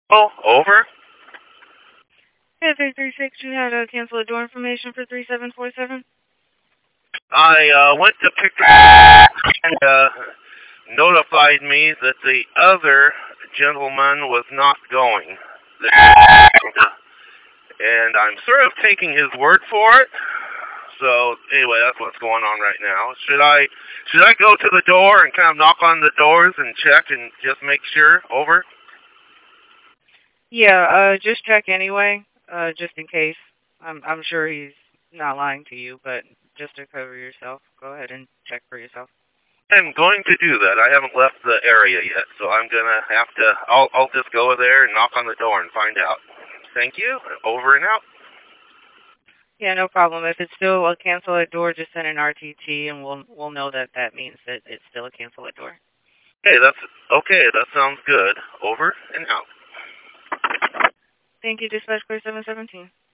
Oh, over? Yeah, 336, you had cancel a door information for 3747? I went to pick and notified me that the other gentleman was not going. And I'm sort of taking his word for it. So anyway, that's what's going on right now. Should I go to the door and kind of knock on the doors and check and just make sure? Over. Yeah, just check anyway, just in case. I'm sure he's not lying to you, but just to cover yourself, go ahead and check for yourself. I'm going to do that. I haven't left the area yet, so I'm gonna have to. I'll just go there and knock on the door and find out. Thank you. Over and out. Yeah, no problem. If it's still a cancel at door, just send an RTT, and we'll know that that means that it's still a cancel at door. Hey, that's okay. That sounds good. Over and out. Thank you, Dispatch Clear 717.